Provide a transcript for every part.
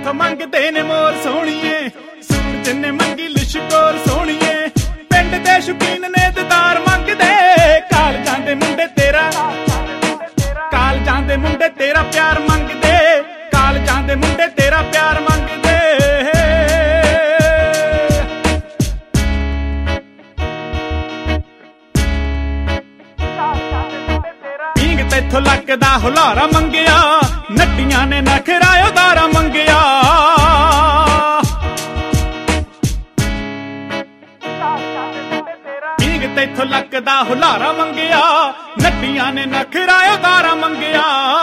ਤੇਥੋਂ ਮੰਗਦੇ ਨੇ ਮੋਰ ਸੋਹਣੀਏ, ਸੂਰਜ ਨੇ ਮੰਗੀ ਲਿਸ਼ਕੋਰ ਸੋਹਣੀਏ। ਪਿੰਡ ਦੇ ਸ਼ੌਕੀਨ ਨੇ ਦੀਦਾਰ ਮੰਗਦੇ, ਕਾਲਜਾਂ ਦੇ ਮੁੰਡੇ ਤੇਰਾ, ਕਾਲਜਾਂ ਦੇ ਮੁੰਡੇ ਤੇਰਾ ਪਿਆਰ ਮੰਗਦੇ, ਕਾਲਜਾਂ ਦੇ ਮੁੰਡੇ ਤੇਰਾ ਪਿਆਰ ਮੰਗਦੇ। ਪੀਂਗ ਤੇਥੋਂ ਲੱਗਦਾ ਹੁਲਾਰਾ ਮੰਗਿਆ, ਨੱਟੀਆਂ ਨੇ ਨਖਰਾ ਉਦਾਰਾ ਮੰਗਿਆ। ਪੀਂਗ ਤੇਥੋਂ ਲੱਗਦਾ ਹੁਲਾਰਾ ਮੰਗਿਆ, ਨੱਟੀਆਂ ਨੇ ਨਖਰਾ ਉਦਾਰਾ ਮੰਗਿਆ।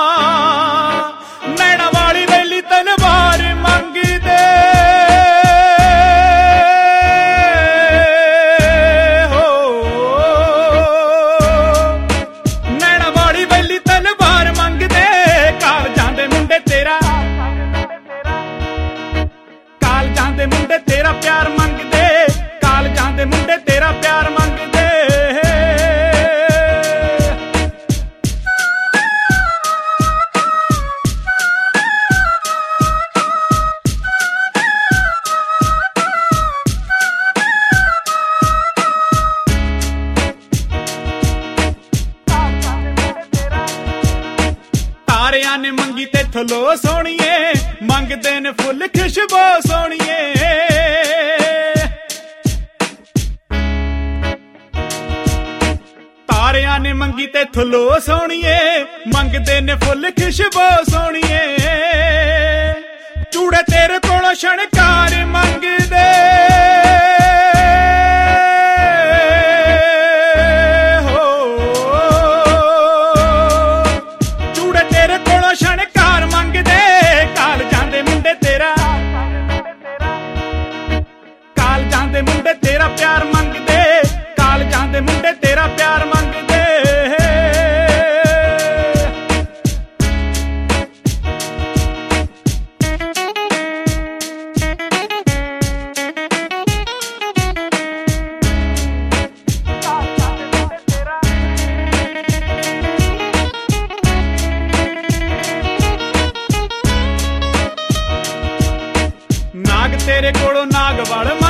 ਨੈਣਾ ਵਾਲੀ ਵੈਲੀ ਤਲਵਾਰ ਮੰਗਦੇ, ਨੈਣਾ ਵਾਲੀ ਵੈਲੀ ਤਲਵਾਰ ਮੰਗਦੇ। ਕਾਲਜਾਂ ਦੇ ਮੁੰਡੇ ਤੇਰਾ, ਕਾਲਜਾਂ ਦੇ ਮੁੰਡੇ ਤੇਰਾ ਪਿਆਰ ਮੰਗਦੇ, ਕਾਲਜਾਂ ਦੇ ਮੁੰਡੇ ਤੇਰਾ ਪਿਆਰ ਮੰਗਦੇ। ਤਾਰਿਆਂ ਨੇ ਮੰਗੀ ਤੇਥੋਂ ਲੋ ਸੋਹਣੀਏ, ਮੰਗਦੇ ਨੇ ਫੁੱਲ ਖੁਸ਼ਬੂ ਸੋਹਣੀਏ। ਤਾਰਿਆਂ ਨੇ ਮੰਗੀ ਤੇਥੋਂ ਲੋ ਸੋਹਣੀਏ, ਮੰਗਦੇ ਨੇ ਫੁੱਲ ਖੁਸ਼ਬੂ ਸੋਹਣੀਏ। ਚੂੜੇ ਤੇਰੇ ਕੋਲੋਂ ਛਣਕਾਰ ਮੰਗਦੇ, ਛਣਕਾਰ ਮੰਗਦੇ। ਕਾਲਜਾਂ ਦੇ ਮੁੰਡੇ ਤੇਰਾ, ਕਾਲਜਾਂ ਦੇ ਮੁੰਡੇ ਤੇਰਾ ਪਿਆਰ ਮੰਗਦੇ, ਕਾਲਜਾਂ ਦੇ ਮੁੰਡੇ ਤੇਰਾ ਪਿਆਰ ਮੰਗਦੇ। ਨਾਗ ਤੇਰੇ ਕੋਲੋਂ ਨਾਗ ਵੜ